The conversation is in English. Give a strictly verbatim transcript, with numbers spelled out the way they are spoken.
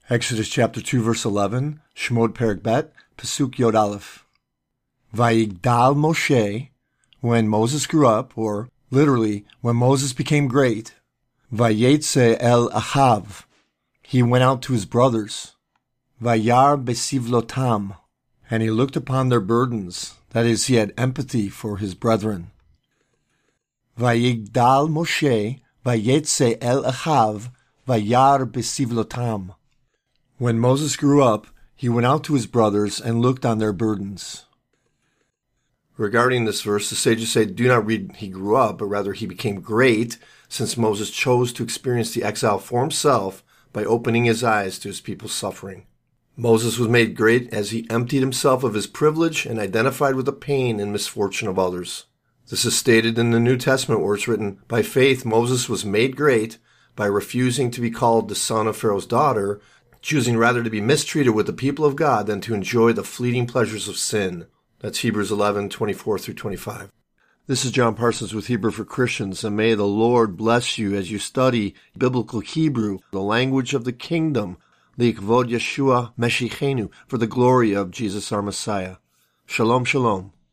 Exodus chapter two, verse eleven, Shemot Perek Bet, Pasuk Yod Aleph. Vayigdal Moshe, when Moses grew up, or literally, when Moses became great, Vayetze el Achav, he went out to his brothers, Vayar besivlotam, and he looked upon their burdens, that is, he had empathy for his brethren. Vayigdal Moshe, Vayetze el Achav, Vayar besivlotam. When Moses grew up, he went out to his brothers and looked on their burdens. Regarding this verse, the sages say, do not read he grew up, but rather he became great, since Moses chose to experience the exile for himself by opening his eyes to his people's suffering. Moses was made great as he emptied himself of his privilege and identified with the pain and misfortune of others. This is stated in the New Testament where it's written, by faith Moses was made great by refusing to be called the son of Pharaoh's daughter, choosing rather to be mistreated with the people of God than to enjoy the fleeting pleasures of sin. That's Hebrews eleven, twenty-four through twenty-five. This is John Parsons with Hebrew for Christians, and may the Lord bless you as you study biblical Hebrew, the language of the kingdom, Likvod Yeshua Meshichenu, for the glory of Jesus our Messiah. Shalom, shalom.